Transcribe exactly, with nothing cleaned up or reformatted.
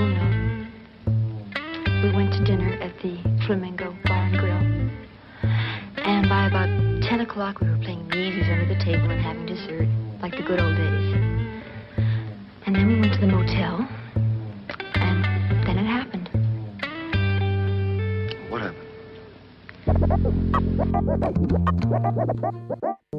afternoon, we went to dinner at the Flamingo Bar and Grill. And by about ten o'clock, we were playing kneesies under the table and having dessert, like the good old days. And then we went to the motel, and then it happened. What happened?